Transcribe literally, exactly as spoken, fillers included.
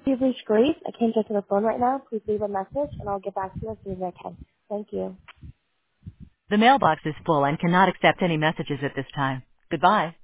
You've reached Grace. I can't get to the phone right now. Please leave a message, and I'll get back to you as soon as I can. Thank you. The mailbox is full and cannot accept any messages at this time. Goodbye.